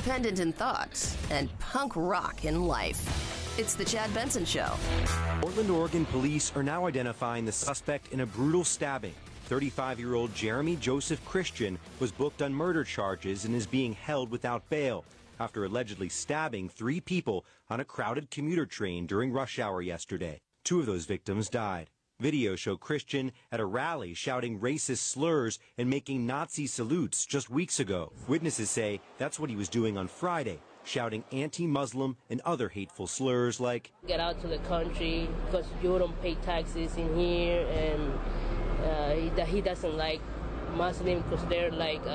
independent in thought, and punk rock in life. It's the Chad Benson Show. Portland, Oregon police are now identifying the suspect in a brutal stabbing. 35-year-old Jeremy Joseph Christian was booked on murder charges and is being held without bail after allegedly stabbing 3 people on a crowded commuter train during rush hour yesterday. 2 of those victims died. Videos show Christian at a rally shouting racist slurs and making Nazi salutes just weeks ago. Witnesses say that's what he was doing on Friday, shouting anti-Muslim and other hateful slurs like, "Get out to the country because you don't pay taxes in here," and he doesn't like Muslims because they're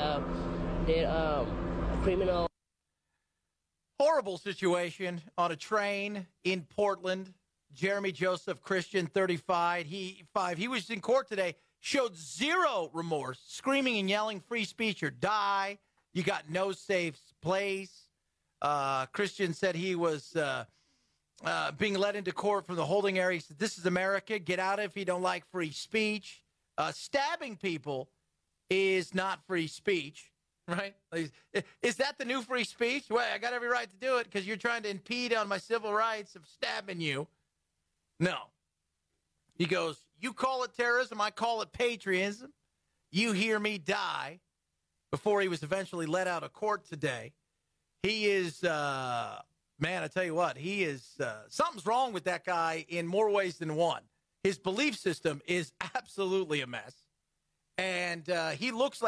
criminal. Horrible situation on a train in Portland. Jeremy Joseph Christian, 35. He was in court today, showed zero remorse, screaming and yelling, "Free speech or die. You got no safe place." Christian said he was being led into court from the holding area. He said, "This is America. Get out if you don't like free speech." Stabbing people is not free speech, right? Is that the new free speech? Well, I got every right to do it because you're trying to impede on my civil rights of stabbing you. No. He goes, "You call it terrorism, I call it patriotism. You hear me die," before he was eventually let out of court today. He is, man, I tell you what, he is, something's wrong with that guy in more ways than one. His belief system is absolutely a mess. And he looks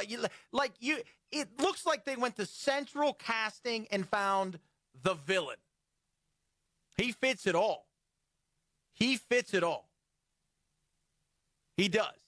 it looks like they went to central casting and found the villain. He fits it all. He fits it all. He does.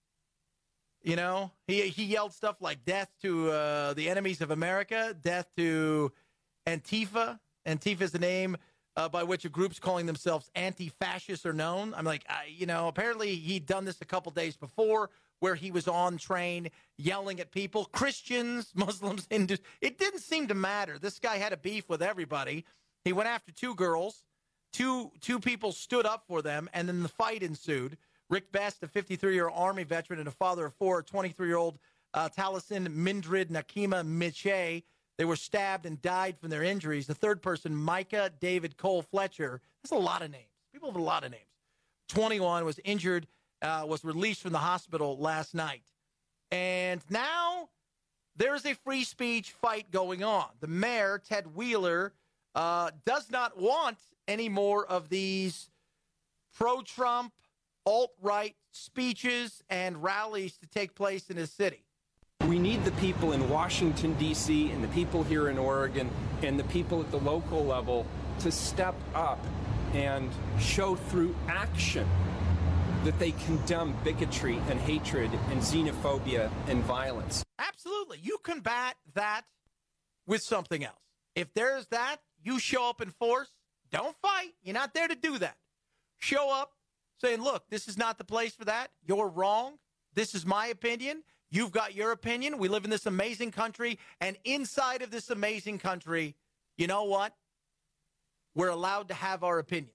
You know, he yelled stuff like death to the enemies of America, death to Antifa. Antifa is the name by which a group's calling themselves anti-fascists are known. I'm like, apparently he'd done this a couple days before where he was on train yelling at people, Christians, Muslims, Hindus. It didn't seem to matter. This guy had a beef with everybody. He went after 2 girls. Two people stood up for them, and then the fight ensued. Rick Best, a 53-year Army veteran and a father of 4, 23-year-old Taliesin Mindrid Nakima Miche. They were stabbed and died from their injuries. The third person, Micah David Cole Fletcher. That's a lot of names. People have a lot of names. 21, was injured, was released from the hospital last night. And now there's a free speech fight going on. The mayor, Ted Wheeler, does not want any more of these pro-Trump, alt-right speeches and rallies to take place in his city. We need the people in Washington, D.C., and the people here in Oregon, and the people at the local level to step up and show through action that they condemn bigotry and hatred and xenophobia and violence. Absolutely. You combat that with something else. If there's that, you show up in force. Don't fight. You're not there to do that. Show up saying, look, this is not the place for that. You're wrong. This is my opinion. You've got your opinion. We live in this amazing country. And inside of this amazing country, you know what? We're allowed to have our opinions.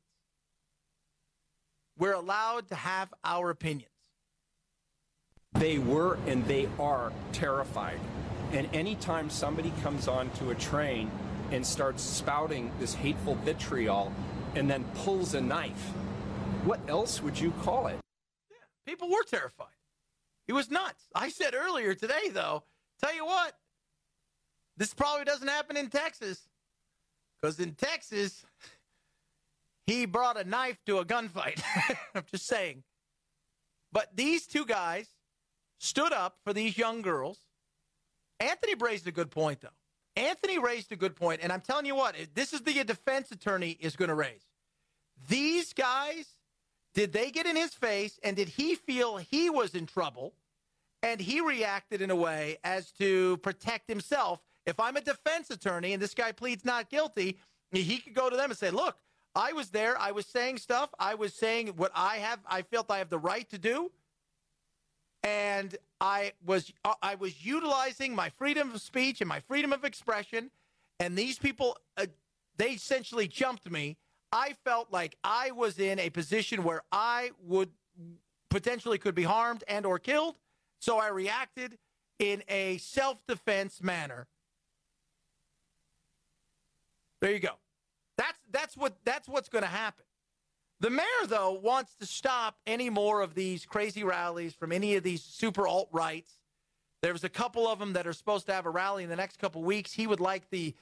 We're allowed to have our opinions. They were and they are terrified. And anytime somebody comes onto a train and starts spouting this hateful vitriol and then pulls a knife, what else would you call it? Yeah, people were terrified. It was nuts. I said earlier today, though, tell you what, this probably doesn't happen in Texas. Because in Texas, he brought a knife to a gunfight. I'm just saying. But these 2 guys stood up for these young girls. Anthony raised a good point, though. Anthony raised a good point, and I'm telling you what, this is the defense attorney is going to raise. These guys, did they get in his face, and did he feel he was in trouble, and he reacted in a way as to protect himself? If I'm a defense attorney and this guy pleads not guilty, he could go to them and say, look, I was there, I was saying stuff, I was saying what I felt I have the right to do, and I was utilizing my freedom of speech and my freedom of expression, and these people, they essentially jumped me. I felt like I was in a position where I would potentially could be harmed and or killed, so I reacted in a self-defense manner. There you go. That's what's going to happen. The mayor, though, wants to stop any more of these crazy rallies from any of these super alt-rights. There's a couple of them that are supposed to have a rally in the next couple weeks. He would like this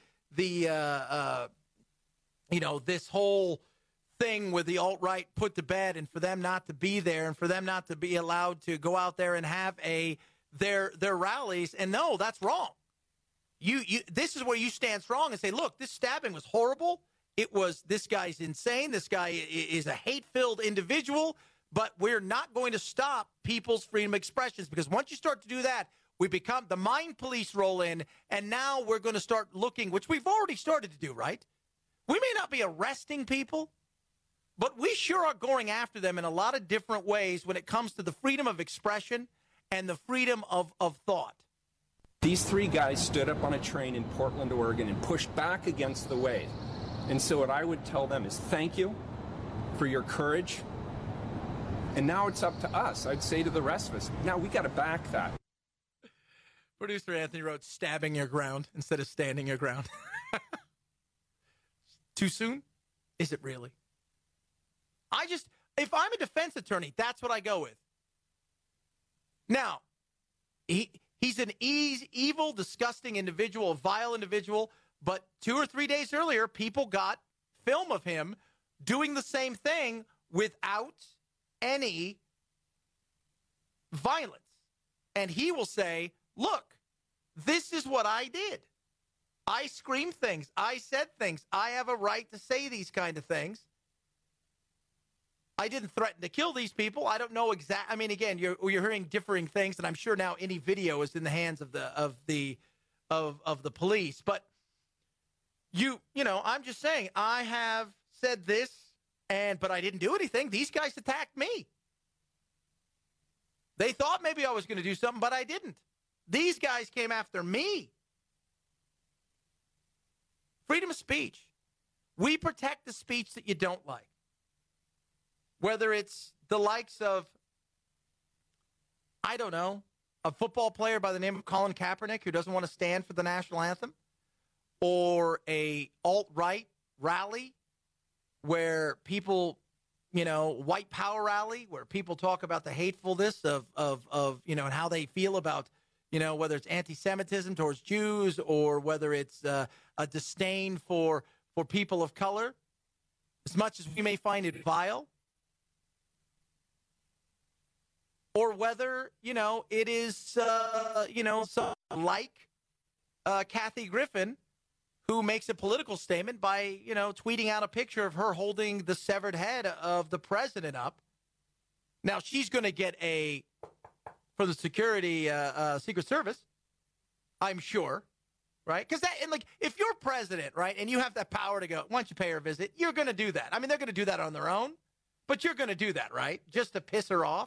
whole thing with the alt-right put to bed, and for them not to be there, and for them not to be allowed to go out there and have their rallies. And no, that's wrong. This is where you stand strong and say, look, this stabbing was horrible. This guy's insane. This guy is a hate-filled individual, but we're not going to stop people's freedom of expressions, because once you start to do that, the mind police roll in, and now we're going to start looking, which we've already started to do, right? We may not be arresting people, but we sure are going after them in a lot of different ways when it comes to the freedom of expression and the freedom of thought. These three guys stood up on a train in Portland, Oregon, and pushed back against the wave. And so what I would tell them is thank you for your courage. And now it's up to us. I'd say to the rest of us, now we got to back that. Producer Anthony wrote, stabbing your ground instead of standing your ground. Too soon? Is it really? If I'm a defense attorney, that's what I go with. Now, he's an evil, disgusting individual, a vile individual, but 2 or 3 days earlier, people got film of him doing the same thing without any violence. And he will say, look, this is what I did. I screamed things. I said things. I have a right to say these kind of things. I didn't threaten to kill these people. I don't know exactly. I mean, again, you're hearing differing things, and I'm sure now any video is in the hands of the police. But I'm just saying, I have said this, but I didn't do anything. These guys attacked me. They thought maybe I was going to do something, but I didn't. These guys came after me. Freedom of speech. We protect the speech that you don't like. Whether it's the likes of, I don't know, a football player by the name of Colin Kaepernick who doesn't want to stand for the national anthem, or a alt-right rally where people, white power rally, where people talk about the hatefulness of and how they feel about, whether it's anti-Semitism towards Jews, or whether it's a disdain for people of color, as much as we may find it vile. Or whether, it is, someone like Kathy Griffin, who makes a political statement by, tweeting out a picture of her holding the severed head of the president up. Now, she's going to get for the security, Secret Service, I'm sure, right? Because if you're president, right, and you have that power to go, why don't you pay her a visit, you're going to do that. I mean, they're going to do that on their own, but you're going to do that, right, just to piss her off.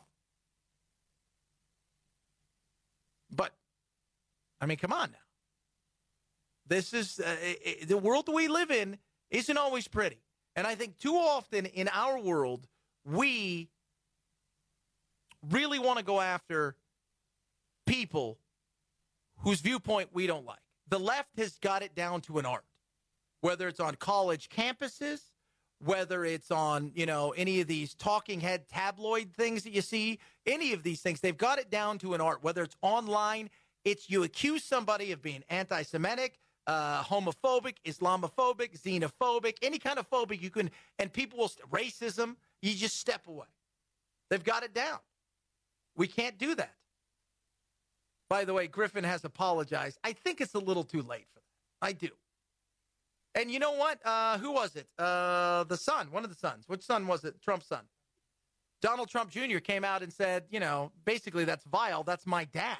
But, I mean, come on now. This is the world we live in isn't always pretty. And I think too often in our world, we really want to go after people whose viewpoint we don't like. The left has got it down to an art, whether it's on college campuses, whether it's on, any of these talking head tabloid things that you see, any of these things, they've got it down to an art. Whether it's online, it's you accuse somebody of being anti-Semitic, homophobic, Islamophobic, xenophobic, any kind of phobic you can, and people will, racism, you just step away. They've got it down. We can't do that. By the way, Griffin has apologized. I think it's a little too late for that. I do. And you know what? Who was it? The son, one of the sons. Which son was it? Trump's son. Donald Trump Jr. came out and said, basically that's vile. That's my dad.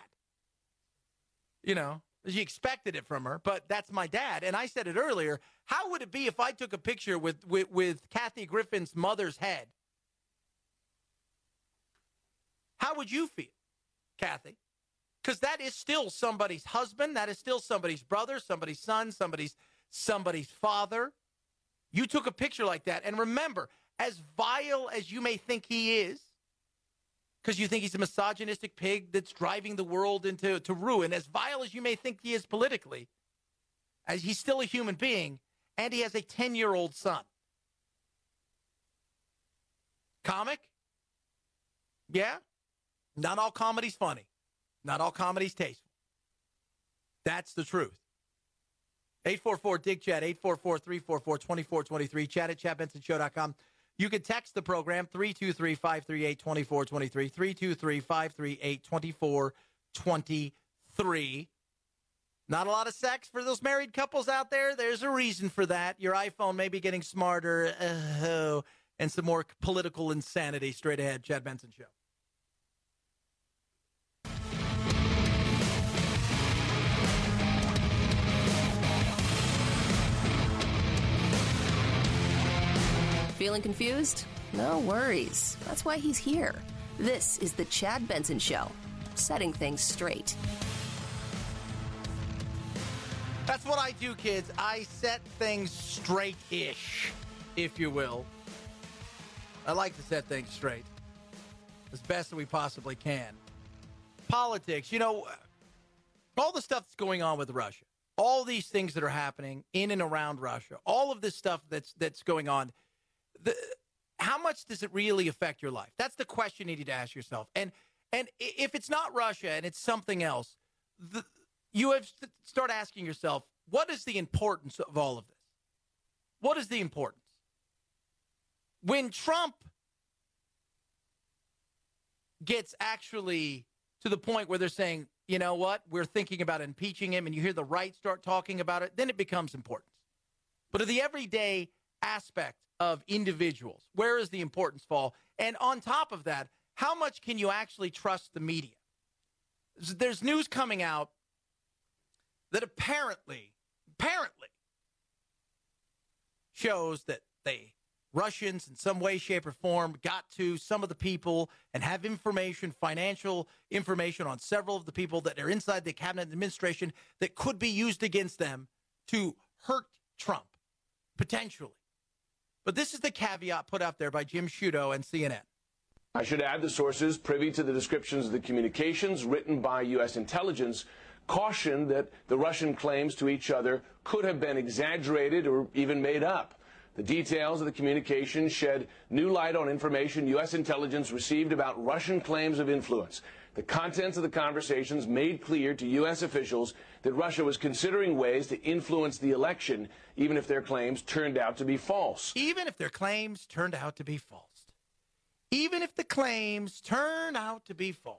She expected it from her, but that's my dad. And I said it earlier. How would it be if I took a picture with Kathy Griffin's mother's head? How would you feel, Kathy? Because that is still somebody's husband. That is still somebody's brother, somebody's son, somebody's father. You took a picture like that. And remember, as vile as you may think he is, because you think he's a misogynistic pig that's driving the world into ruin, as vile as you may think he is politically, as he's still a human being, And he has a 10-year-old son. Comic? Yeah. Not all comedy's funny. Not all comedy's tasteful. That's the truth. 844-DIG-CHAT, 844-344-2423, chat at chadbensonshow.com. You can text the program, 323-538-2423, 323-538-2423. Not a lot of sex for those married couples out there. There's a reason for that. Your iPhone may be getting smarter, and some more political insanity. Straight ahead, Chad Benson Show. Feeling confused? No worries. That's why he's here. This is the Chad Benson Show, setting things straight. That's what I do, kids. I set things straight-ish, if you will. I like to set things straight as best that we possibly can. Politics, all the stuff that's going on with Russia, all these things that are happening in and around Russia, all of this stuff that's going on, how much does it really affect your life? That's the question you need to ask yourself. And if it's not Russia and it's something else, you have to start asking yourself, what is the importance of all of this? What is the importance? When Trump gets actually to the point where they're saying, you know what, we're thinking about impeaching him, and you hear the right start talking about it, then it becomes important. But of the everyday aspect of individuals, where is the importance fall? And on top of that, how much can you actually trust the media? There's news coming out that apparently shows that the Russians in some way, shape, or form got to some of the people and have information, financial information on several of the people that are inside the cabinet administration that could be used against them to hurt Trump, potentially. But this is the caveat put out there by Jim Sciutto and CNN. I should add the sources privy to the descriptions of the communications written by U.S. intelligence cautioned that the Russian claims to each other could have been exaggerated or even made up. The details of the communication shed new light on information U.S. intelligence received about Russian claims of influence. The contents of the conversations made clear to U.S. officials that Russia was considering ways to influence the election, even if their claims turned out to be false. Even if their claims turned out to be false. Even if the claims turn out to be false.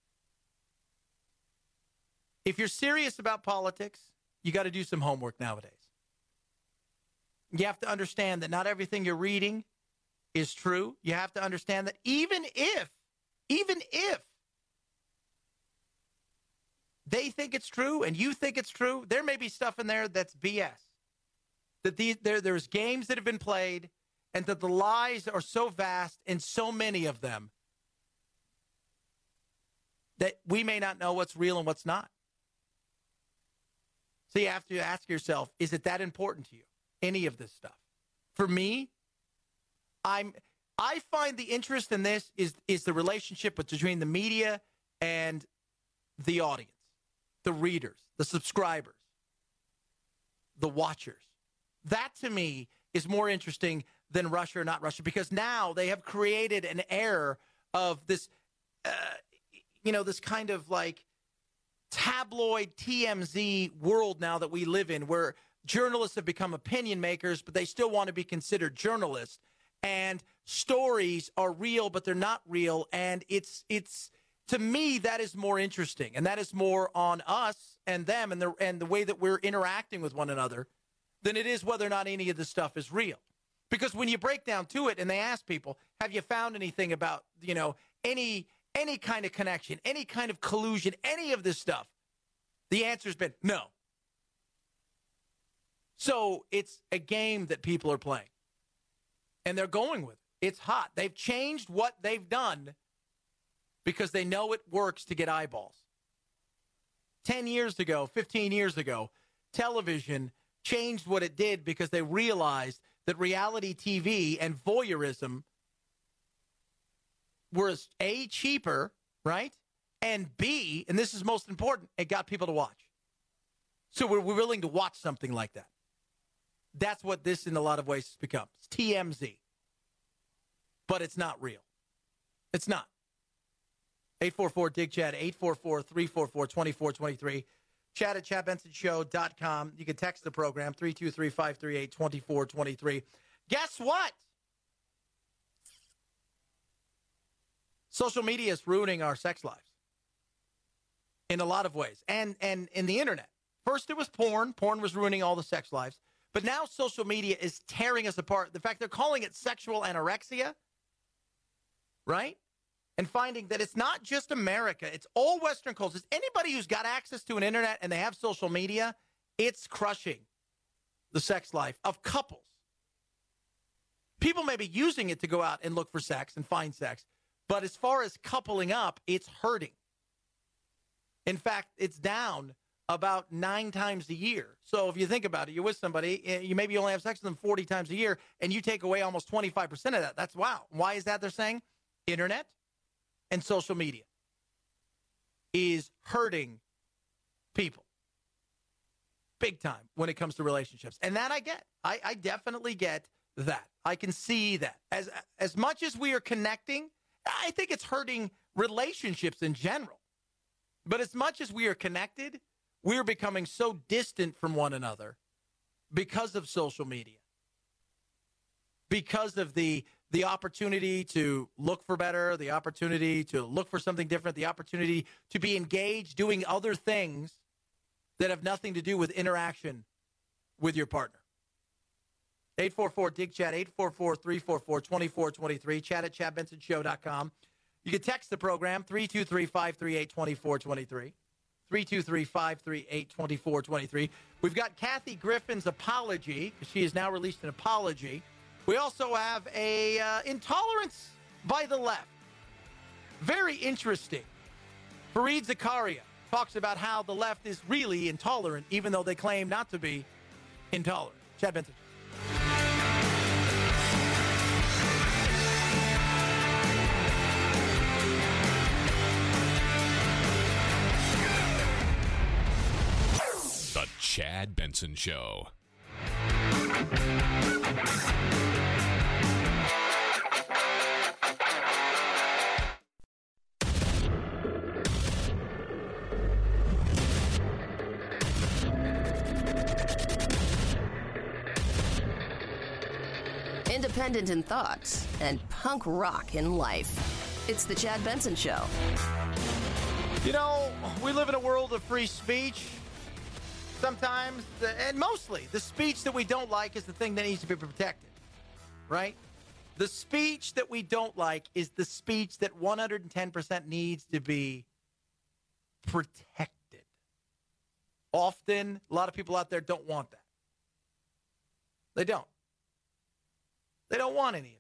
If you're serious about politics, you got to do some homework nowadays. You have to understand that not everything you're reading is true. You have to understand that even if they think it's true and you think it's true, there may be stuff in there that's BS. That there's games that have been played and that the lies are so vast and so many of them that we may not know what's real and what's not. So you have to ask yourself, is it that important to you? Any of this stuff? For me, I find the interest in this is the relationship between the media and the audience, the readers, the subscribers, the watchers. That to me is more interesting than Russia or not Russia, because now they have created an air of this, this kind of like tabloid TMZ world now that we live in, where journalists have become opinion makers, but they still want to be considered journalists. And stories are real, but they're not real. And it's to me, that is more interesting. And that is more on us and them and the way that we're interacting with one another than it is whether or not any of this stuff is real. Because when you break down to it and they ask people, have you found anything about, any kind of connection, any kind of collusion, any of this stuff? The answer's been no. So it's a game that people are playing. And they're going with it. It's hot. They've changed what they've done because they know it works to get eyeballs. 10 years ago, 15 years ago, television changed what it did because they realized that reality TV and voyeurism were A, cheaper, right? And B, and this is most important, it got people to watch. So we're willing to watch something like that. That's what this, in a lot of ways, has become. It's TMZ. But it's not real. It's not. 844-DIG-CHAT, 844-344-2423. Chat at ChadBensonShow.com. You can text the program, 323-538-2423. Guess what? Social media is ruining our sex lives in a lot of ways. And in the internet. First, it was porn. Porn was ruining all the sex lives. But now social media is tearing us apart. The fact they're calling it sexual anorexia, right? And finding that it's not just America. It's all Western cultures. Anybody who's got access to an internet and they have social media, it's crushing the sex life of couples. People may be using it to go out and look for sex and find sex. But as far as coupling up, it's hurting. In fact, it's down about 9 times a year. So if you think about it, you're with somebody, you maybe only have sex with them 40 times a year, and you take away almost 25% of that. That's wow. Why is that, they're saying? Internet and social media is hurting people big time when it comes to relationships. And that I get. I definitely get that. I can see that. As much as we are connecting, I think it's hurting relationships in general. But as much as we are connected, we're becoming so distant from one another because of social media, because of the opportunity to look for better, the opportunity to look for something different, the opportunity to be engaged doing other things that have nothing to do with interaction with your partner. 844-DIG-CHAT, 844-344-2423, chat at ChadBensonShow.com. You can text the program, 323-538-2423, 323-538-2423. We've got Kathy Griffin's apology, because she has now released an apology. We also have a intolerance by the left. Very interesting. Fareed Zakaria talks about how the left is really intolerant, even though they claim not to be intolerant. Chad Benson. The Chad Benson Show. Independent in thought and punk rock in life. It's the Chad Benson Show. You know, we live in a world of free speech. Sometimes, and mostly, the speech that we don't like is the thing that needs to be protected, right? The speech that we don't like is the speech that 110% needs to be protected. Often, a lot of people out there don't want that. They don't. They don't want any of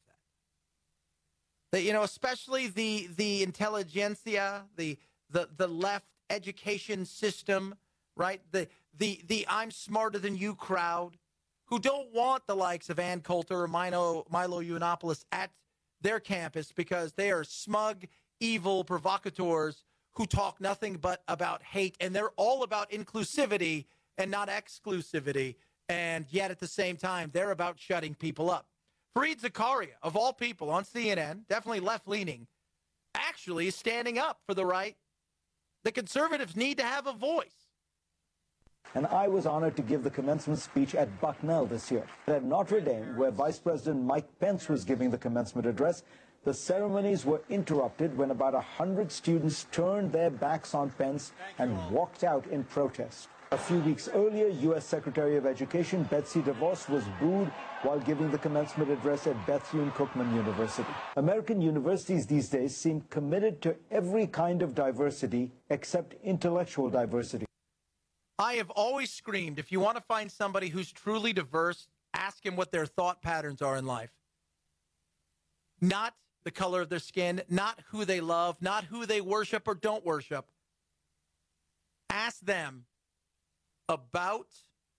that. They, especially the intelligentsia, the left education system, right? The I'm smarter than you crowd, who don't want the likes of Ann Coulter or Milo Yiannopoulos at their campus because they are smug, evil provocateurs who talk nothing but about hate, and they're all about inclusivity and not exclusivity, and yet at the same time, they're about shutting people up. Fareed Zakaria, of all people on CNN, definitely left-leaning, actually is standing up for the right. The conservatives need to have a voice. And I was honored to give the commencement speech at Bucknell this year. At Notre Dame, where Vice President Mike Pence was giving the commencement address, the ceremonies were interrupted when about 100 students turned their backs on Pence and walked out in protest. A few weeks earlier, U.S. Secretary of Education Betsy DeVos was booed while giving the commencement address at Bethune-Cookman University. American universities these days seem committed to every kind of diversity except intellectual diversity. I have always screamed, if you want to find somebody who's truly diverse, ask him what their thought patterns are in life. Not the color of their skin, not who they love, not who they worship or don't worship. Ask them about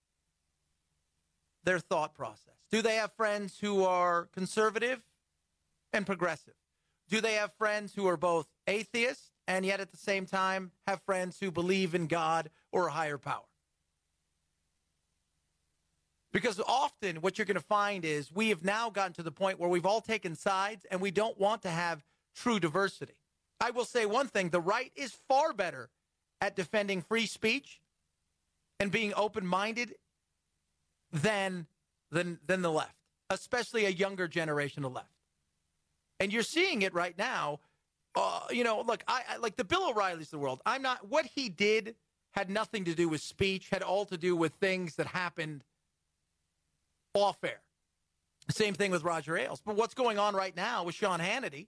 their thought process. Do they have friends who are conservative and progressive? Do they have friends who are both atheists and yet at the same time have friends who believe in God or a higher power? Because often what you're going to find is we have now gotten to the point where we've all taken sides and we don't want to have true diversity. I will say one thing, the right is far better at defending free speech and being open-minded than the left, especially a younger generation of left. And you're seeing it right now. Look, I like the Bill O'Reillys of the world. What he did had nothing to do with speech, had all to do with things that happened off air. Same thing with Roger Ailes. But what's going on right now with Sean Hannity,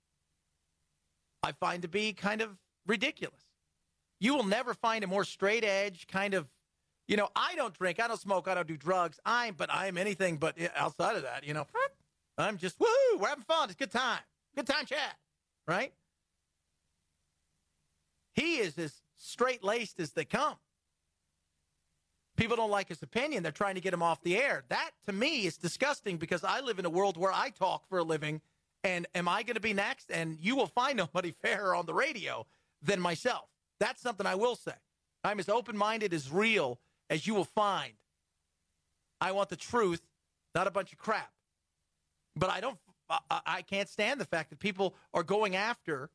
I find to be kind of ridiculous. You will never find a more straight edge kind of, I don't drink, I don't smoke, I don't do drugs. I'm anything but outside of that, I'm just, woo, we're having fun. It's a good time. Good time chat, right? He is as straight-laced as they come. People don't like his opinion. They're trying to get him off the air. That, to me, is disgusting because I live in a world where I talk for a living, and am I going to be next? And you will find nobody fairer on the radio than myself. That's something I will say. I'm as open-minded, as real as you will find. I want the truth, not a bunch of crap. But I can't stand the fact that people are going after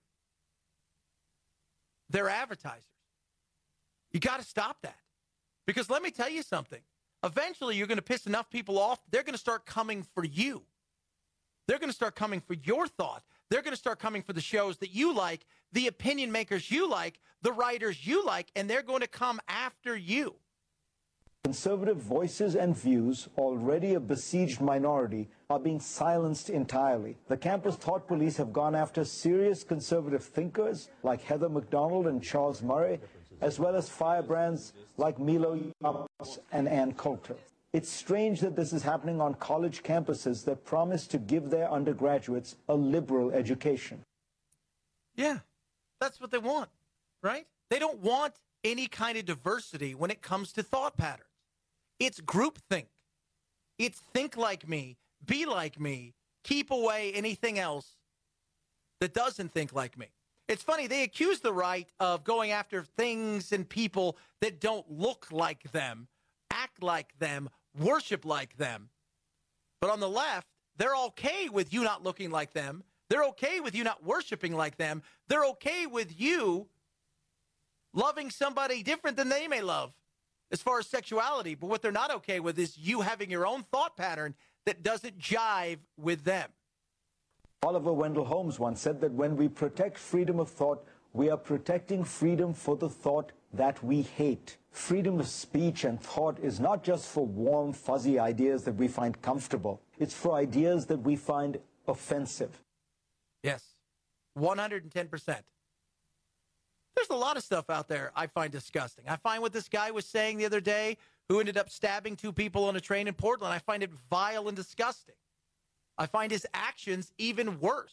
their advertisers. You got to stop that. Because let me tell you something. Eventually, you're going to piss enough people off. They're going to start coming for you. They're going to start coming for your thought. They're going to start coming for the shows that you like, the opinion makers you like, the writers you like, and they're going to come after you. Conservative voices and views, already a besieged minority, are being silenced entirely. The campus thought police have gone after serious conservative thinkers like Heather McDonald and Charles Murray, as well as firebrands like Milo Yiannopoulos and Ann Coulter. It's strange that this is happening on college campuses that promise to give their undergraduates a liberal education. Yeah, that's what they want, right? They don't want any kind of diversity when it comes to thought patterns. It's groupthink. It's think like me, be like me, keep away anything else that doesn't think like me. It's funny, they accuse the right of going after things and people that don't look like them, act like them, worship like them. But on the left, they're okay with you not looking like them. They're okay with you not worshiping like them. They're okay with you loving somebody different than they may love as far as sexuality. But what they're not okay with is you having your own thought pattern that doesn't jive with them. Oliver Wendell Holmes once said that when we protect freedom of thought, we are protecting freedom for the thought that we hate. Freedom of speech and thought is not just for warm, fuzzy ideas that we find comfortable. It's for ideas that we find offensive. Yes, 110%. There's a lot of stuff out there I find disgusting. I find what this guy was saying the other day, who ended up stabbing 2 people on a train in Portland, I find it vile and disgusting. I find his actions even worse.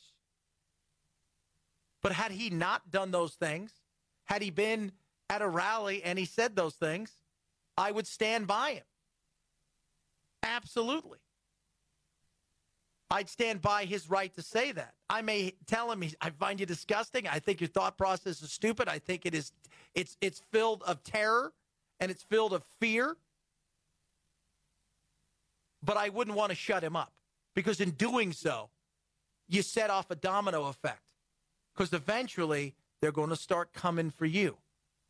But had he not done those things, had he been at a rally and he said those things, I would stand by him. Absolutely. I'd stand by his right to say that. I may tell him, I find you disgusting. I think your thought process is stupid. I think it's filled of terror and it's filled of fear. But I wouldn't want to shut him up. Because in doing so, you set off a domino effect. Because eventually, they're going to start coming for you.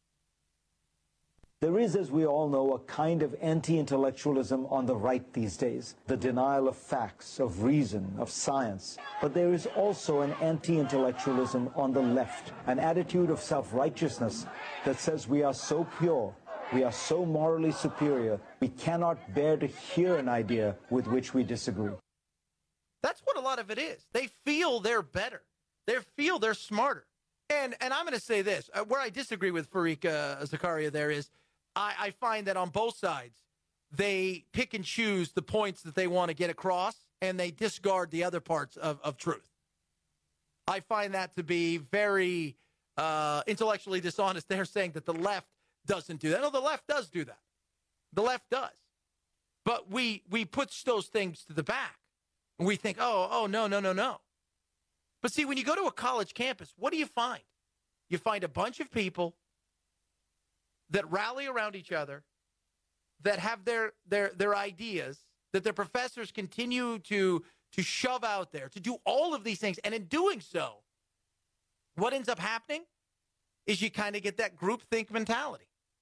There is, as we all know, a kind of anti-intellectualism on the right these days. The denial of facts, of reason, of science. But there is also an anti-intellectualism on the left. An attitude of self-righteousness that says we are so pure, we are so morally superior, we cannot bear to hear an idea with which we disagree. That's what a lot of it is. They feel they're better. They feel they're smarter. And I'm going to say this. Where I disagree with Fareed Zakaria there is, I find that on both sides, they pick and choose the points that they want to get across, and they discard the other parts of truth. I find that to be very intellectually dishonest. They're saying that the left doesn't do that. No, the left does do that. The left does. But we put those things to the back. And we think, no. But see, when you go to a college campus, what do you find? You find a bunch of people that rally around each other, that have their ideas that their professors continue to shove out there, to do all of these things. And in doing so, what ends up happening is you kind of get that groupthink mentality.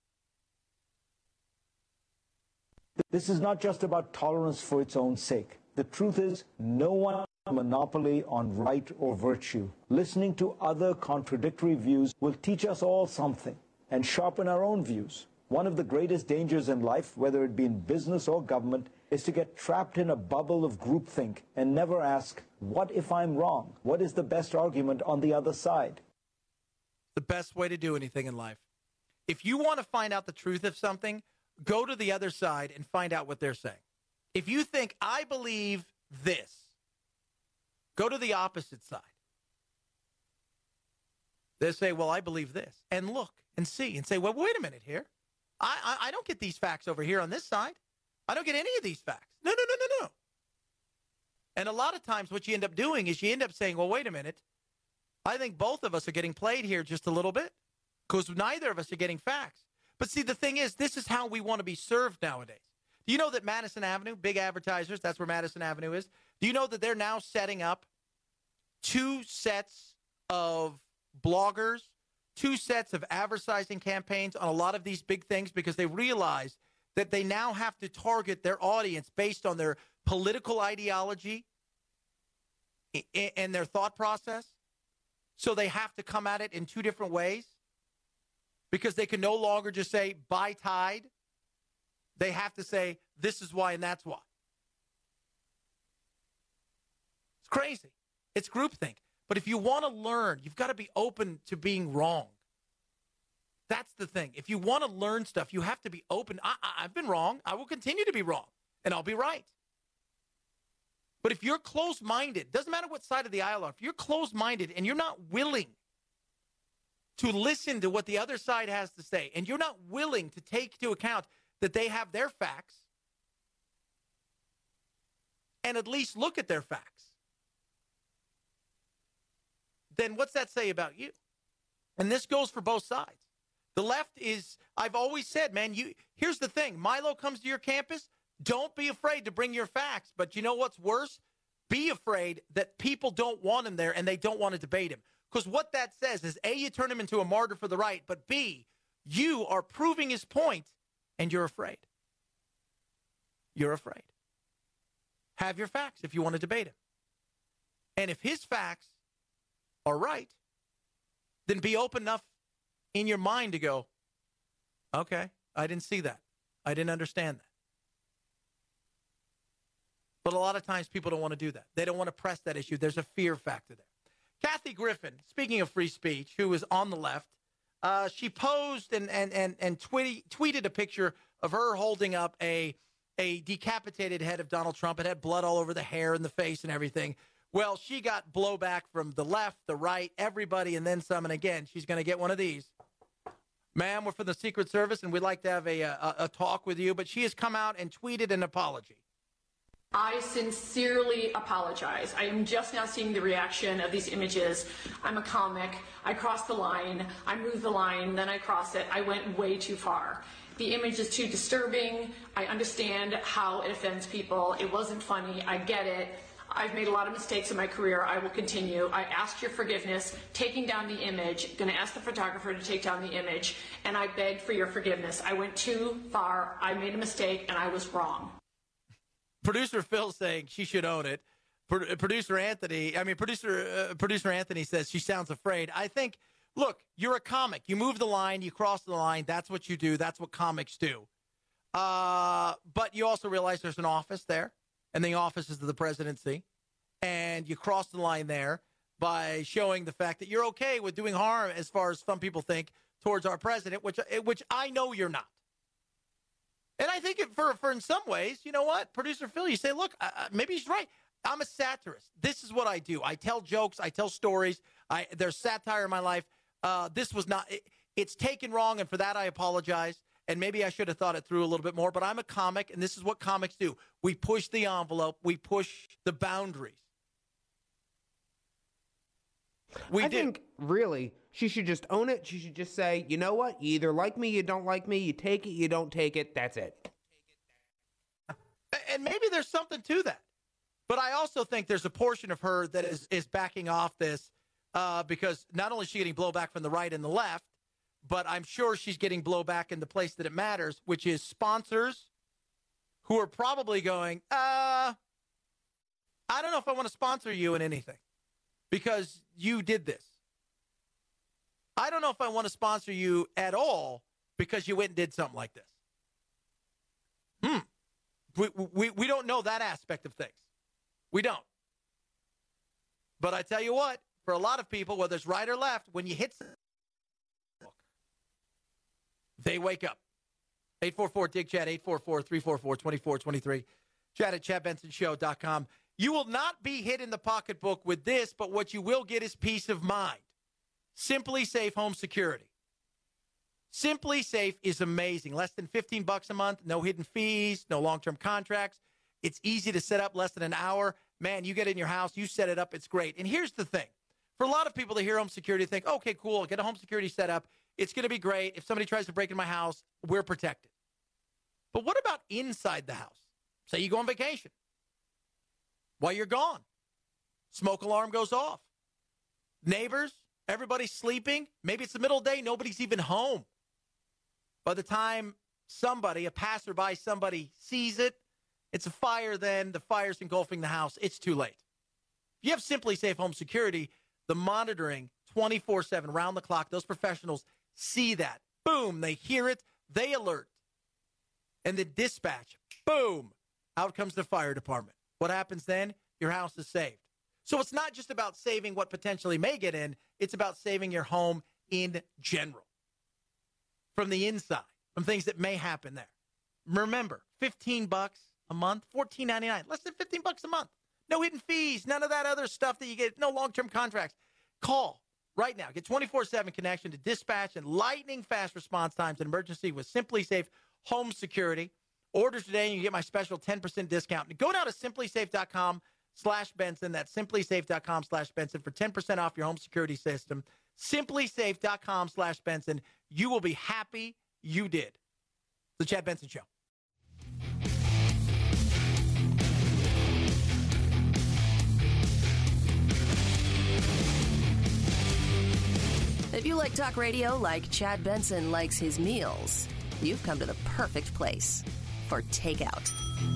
This is not just about tolerance for its own sake. The truth is, no one has a monopoly on right or virtue. Listening to other contradictory views will teach us all something and sharpen our own views. One of the greatest dangers in life, whether it be in business or government, is to get trapped in a bubble of groupthink and never ask, what if I'm wrong? What is the best argument on the other side? The best way to do anything in life. If you want to find out the truth of something, go to the other side and find out what they're saying. If you think, I believe this, go to the opposite side. They say, well, I believe this. And look and see and say, well, wait a minute here. I don't get these facts over here on this side. I don't get any of these facts. No. And a lot of times what you end up doing is you end up saying, well, wait a minute. I think both of us are getting played here just a little bit because neither of us are getting facts. But see, the thing is, this is how we want to be served nowadays. Do you know that Madison Avenue, big advertisers, that's where Madison Avenue is. Do you know that they're now setting up 2 sets of bloggers, 2 sets of advertising campaigns on a lot of these big things because they realize that they now have to target their audience based on their political ideology and their thought process? So they have to come at it in 2 different ways because they can no longer just say, buy Tide. They have to say, this is why and that's why. It's crazy. It's groupthink. But if you want to learn, you've got to be open to being wrong. That's the thing. If you want to learn stuff, you have to be open. I've been wrong. I will continue to be wrong, and I'll be right. But if you're closed-minded, doesn't matter what side of the aisle are, if you're closed-minded and you're not willing to listen to what the other side has to say, and you're not willing to take into account that they have their facts, and at least look at their facts, then what's that say about you? And this goes for both sides. The left is, I've always said, man, here's the thing. Milo comes to your campus, don't be afraid to bring your facts. But you know what's worse? Be afraid that people don't want him there and they don't want to debate him. Because what that says is, A, you turn him into a martyr for the right, but B, you are proving his point and you're afraid. You're afraid. Have your facts if you want to debate him. And if his facts are right, then be open enough in your mind to go, okay, I didn't see that. I didn't understand that. But a lot of times people don't want to do that. They don't want to press that issue. There's a fear factor there. Kathy Griffin, speaking of free speech, who is on the left, she posed and tweeted a picture of her holding up a decapitated head of Donald Trump. It had blood all over the hair and the face and everything. Well, she got blowback from the left, the right, everybody, and then some. And again, she's going to get one of these. Ma'am, we're from the Secret Service, and we'd like to have a talk with you. But she has come out and tweeted an apology. I sincerely apologize. I am just now seeing the reaction of these images. I'm a comic. I crossed the line. I moved the line. Then I crossed it. I went way too far. The image is too disturbing. I understand how it offends people. It wasn't funny. I get it. I've made a lot of mistakes in my career. I will continue. I asked your forgiveness, taking down the image, going to ask the photographer to take down the image, and I begged for your forgiveness. I went too far. I made a mistake, and I was wrong. Producer Phil saying she should own it. Producer Anthony says she sounds afraid. I think, look, you're a comic. You move the line, you cross the line. That's what you do. That's what comics do. But you also realize there's an office there. And the office is the presidency, and you cross the line there by showing the fact that you're okay with doing harm, as far as some people think, towards our president, which I know you're not. And I think for in some ways, you know what, Producer Phil, you say, look, maybe he's right. I'm a satirist. This is what I do. I tell jokes. I tell stories. There's satire in my life. This was not. It's taken wrong, and for that I apologize. And maybe I should have thought it through a little bit more, but I'm a comic, and this is what comics do. We push the envelope. We push the boundaries. I think, really, she should just own it. She should just say, you know what? You either like me, you don't like me, you take it, you don't take it, that's it. And maybe there's something to that. But I also think there's a portion of her that is backing off this because not only is she getting blowback from the right and the left, but I'm sure she's getting blowback in the place that it matters, which is sponsors who are probably going, I don't know if I want to sponsor you in anything because you did this. I don't know if I want to sponsor you at all because you went and did something like this. We don't know that aspect of things. We don't. But I tell you what, for a lot of people, whether it's right or left, when you hit they wake up. 844-DIG-CHAT, 844-344-2423. Chat at ChadBensonShow.com. You will not be hit in the pocketbook with this, but what you will get is peace of mind. Simply Safe Home Security. Simply Safe is amazing. Less than $15 a month, no hidden fees, no long-term contracts. It's easy to set up, less than an hour. Man, you get in your house, you set it up, it's great. And here's the thing. For a lot of people to hear home security, think, okay, cool, I'll get a home security set up. It's going to be great. If somebody tries to break into my house, we're protected. But what about inside the house? Say you go on vacation. While you're gone, smoke alarm goes off. Neighbors, everybody's sleeping. Maybe it's the middle of the day, nobody's even home. By the time somebody, a passerby, somebody sees it, it's a fire then. The fire's engulfing the house. It's too late. If you have Simply Safe Home Security, the monitoring 24/7, round the clock, those professionals see that. Boom, they hear it, they alert. And the dispatch, boom, out comes the fire department. What happens then? Your house is saved. So it's not just about saving what potentially may get in. It's about saving your home in general. From the inside, from things that may happen there. Remember, $15 a month, $14.99, less than $15 a month. No hidden fees, none of that other stuff that you get, no long-term contracts. Call right now. Get 24/7 connection to dispatch and lightning fast response times in emergency with Simply Safe Home Security. Order today and you get my special 10% discount. Go down to simplysafe.com/Benson. That's simplysafe.com/Benson for 10% off your home security system. Simplysafe.com/Benson. You will be happy you did. The Chad Benson Show. If you like talk radio like Chad Benson likes his meals, you've come to the perfect place for takeout.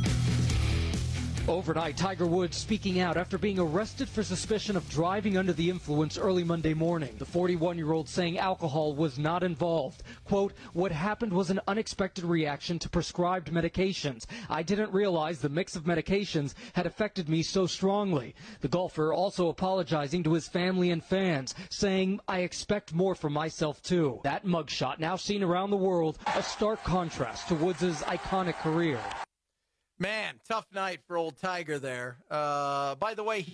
Overnight, Tiger Woods speaking out after being arrested for suspicion of driving under the influence early Monday morning. The 41-year-old saying alcohol was not involved. Quote, what happened was an unexpected reaction to prescribed medications. I didn't realize the mix of medications had affected me so strongly. The golfer also apologizing to his family and fans, saying, I expect more from myself too. That mugshot now seen around the world, a stark contrast to Woods' iconic career. Man, tough night for old Tiger there. By the way,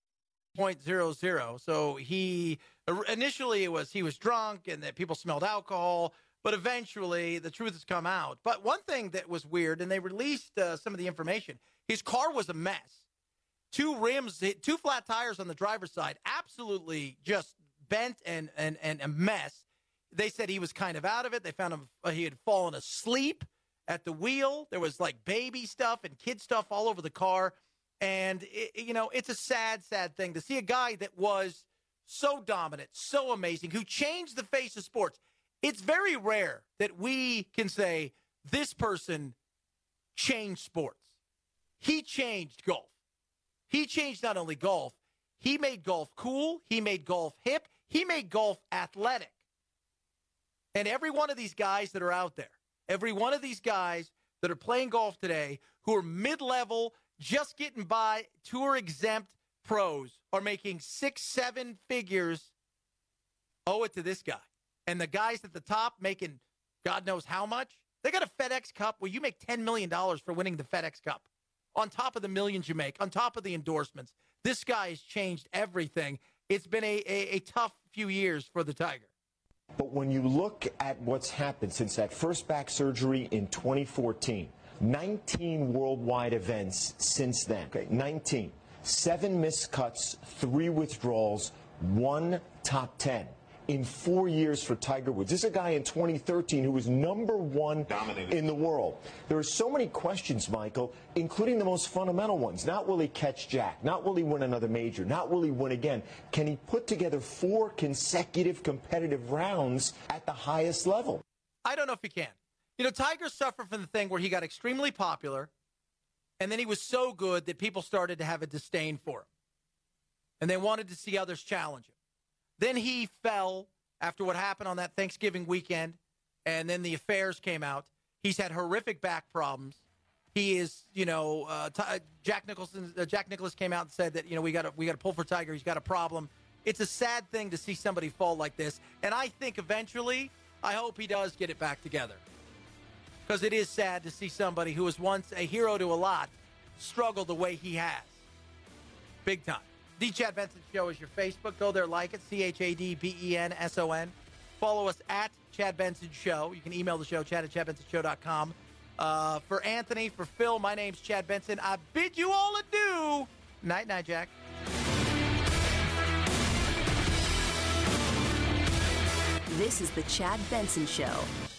0.00. So he initially he was drunk and that people smelled alcohol, but eventually the truth has come out. But one thing that was weird, and they released some of the information, his car was a mess. 2 rims, 2 flat tires on the driver's side, absolutely just bent and a mess. They said he was kind of out of it. They found him, he had fallen asleep at the wheel. There was like baby stuff and kid stuff all over the car. And, it's a sad, sad thing to see a guy that was so dominant, so amazing, who changed the face of sports. It's very rare that we can say this person changed sports. He changed golf. He changed not only golf, he made golf cool. He made golf hip. He made golf athletic. And every one of these guys that are out there, every one of these guys that are playing golf today who are mid-level, just getting by, tour-exempt pros are making 6-7 figures, owe it to this guy. And the guys at the top making God knows how much. They got a FedEx Cup where you make $10 million for winning the FedEx Cup. On top of the millions you make, on top of the endorsements. This guy has changed everything. It's been a tough few years for the Tiger. But when you look at what's happened since that first back surgery in 2014, 19 worldwide events since then. Okay, 19. 7 missed cuts, 3 withdrawals, 1 top 10. in 4 years for Tiger Woods. This is a guy in 2013 who was #1 in the world. There are so many questions, Michael, including the most fundamental ones. Not will he catch Jack? Not will he win another major? Not will he win again? Can he put together 4 consecutive competitive rounds at the highest level? I don't know if he can. You know, Tiger suffered from the thing where he got extremely popular, and then he was so good that people started to have a disdain for him. And they wanted to see others challenge him. Then he fell after what happened on that Thanksgiving weekend, and then the affairs came out. He's had horrific back problems. He is, Jack Nicklaus came out and said that, we got to pull for Tiger. He's got a problem. It's a sad thing to see somebody fall like this. And I think eventually, I hope he does get it back together. Because it is sad to see somebody who was once a hero to a lot struggle the way he has. Big time. The Chad Benson Show is your Facebook. Go there, like it, ChadBenson. Follow us at Chad Benson Show. You can email the show, chad@chadbensonshow.com. For Anthony, for Phil, my name's Chad Benson. I bid you all adieu. Night, Jack. This is the Chad Benson Show.